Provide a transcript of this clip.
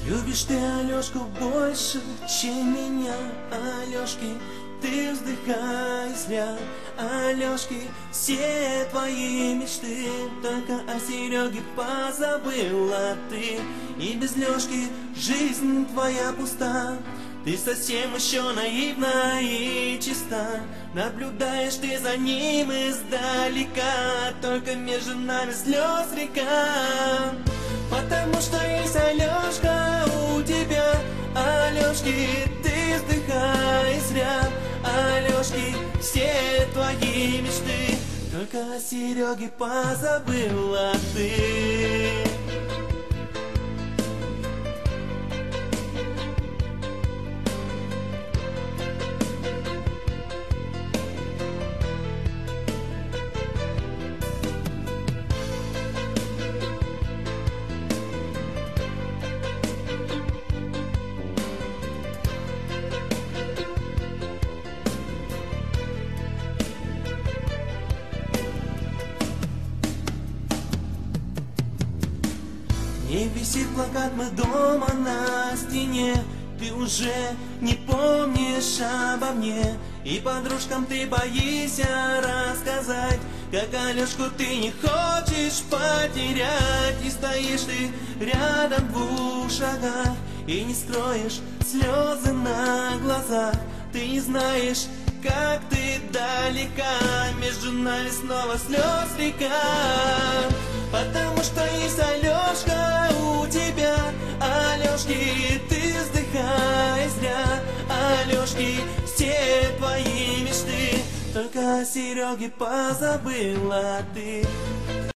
Любишь ты Алешку больше, чем меня, Алешки, ты вздыхай зря, Алешки, все твои мечты, только о Сереге позабыла ты, и без Лешки жизнь твоя пуста. Ты совсем еще наивна и чиста, наблюдаешь ты за ним издалека, только между нами слез река. Потому что есть Алешка у тебя, Алешки, ты вздыхай зря, Алешки, все твои мечты, только о Сереге позабыла ты. Не висит плакат «Мы дома» на стене, ты уже не помнишь обо мне, и подружкам ты боишься рассказать, как Алешку ты не хочешь потерять. И стоишь ты рядом в 2 шагах, и не скроешь слезы на глазах. Ты не знаешь, как ты далека, между нами снова слез река. Потому что есть Алешка у тебя, Алешки, ты вздыхай зря, Алешки, все твои мечты, только о Сереге позабыла ты.